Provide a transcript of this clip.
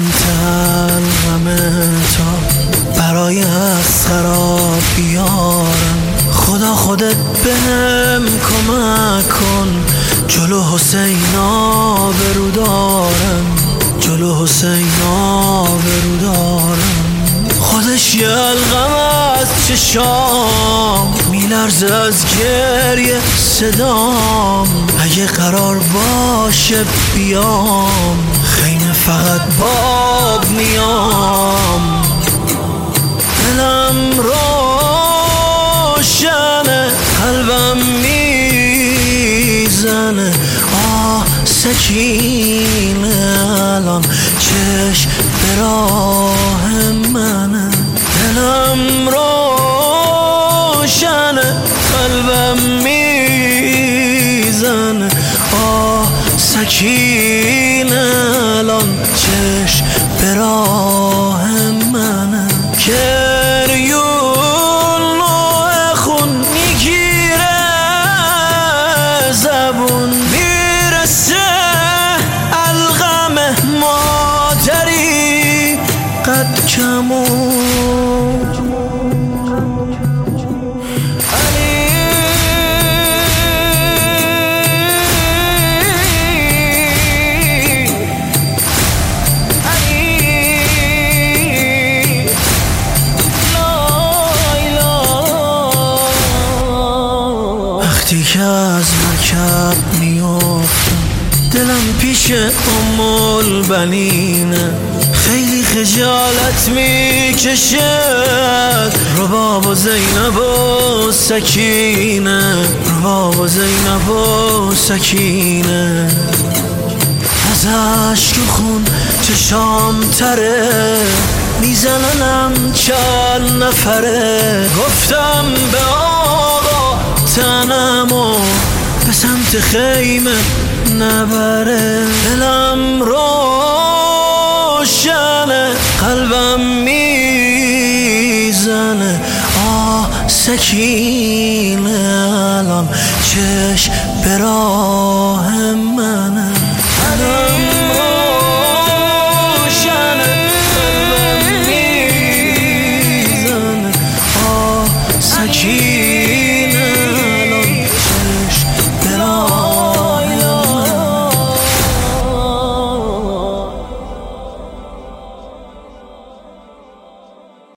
تلقم تا برای از خراب بیارم. خدا خودت بهم کمک کن، جلو حسین آبرو دارم، جلو حسین آبرو دارم. خودش یه الغم از چشام میلرزه، از گریه صدام. اگه قرار باشه بیام خیمه فقط باب میام. دلم روشنه، قلبم میزنه، سکینه الان چشم به راه منه. دلم روشنه، قلبم میزنه، سکینه الان چشم به راه منه. گریون نوع خون میگیره، زبون میرسه، الغم مادری قد کمون. وقتی که از مکب میافتم دلم پیش البنینه، خیلی خجالت میکشد رباب و زینب و سکینه، رباب و زینب و سکینه. از عشق و خون چشام تره، میزننم چند نفره. گفتم به آقا تنمو به سمت خیمه نبره. دلم روشنه، قلبم میزنه، سکینه الان چشم به راه